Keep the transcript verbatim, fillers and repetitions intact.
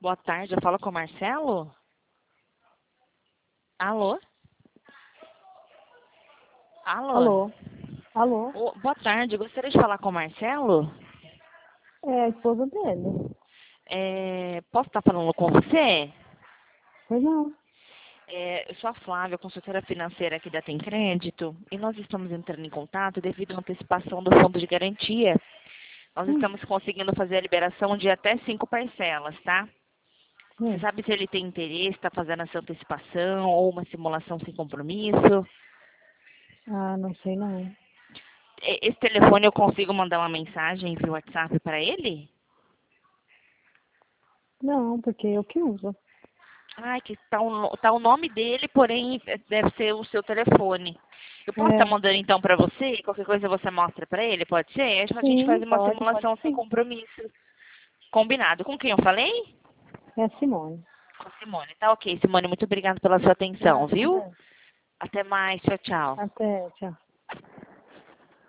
Boa tarde, eu falo com o Marcelo? Alô? Alô? Alô? Alô? Ô, boa tarde, eu gostaria de falar com o Marcelo? É a esposa dele. É, posso estar falando com você? Pois não. É, eu sou a Flávia, consultora financeira aqui da Tem Crédito, e nós estamos entrando em contato devido à antecipação do fundo de garantia. Nós Hum, estamos conseguindo fazer a liberação de até cinco parcelas, tá? Você hum. sabe se ele tem interesse, está fazendo essa antecipação ou uma simulação sem compromisso? Ah, não sei não. E- Esse telefone eu consigo mandar uma mensagem via WhatsApp para ele? Não, porque eu que uso. Ai, que tá o, no- tá o nome dele, porém é, deve ser o seu telefone. Eu posso estar É, mandando então para você? Qualquer coisa você mostra para ele, pode ser? Aí a gente faz sim, uma pode, pode simulação sem sim. compromisso. Combinado. Com quem eu falei? É a Simone. Com a Simone. Tá ok, Simone. Muito obrigada pela sua atenção, viu? Nada. Até mais. Tchau, tchau. Até, tchau.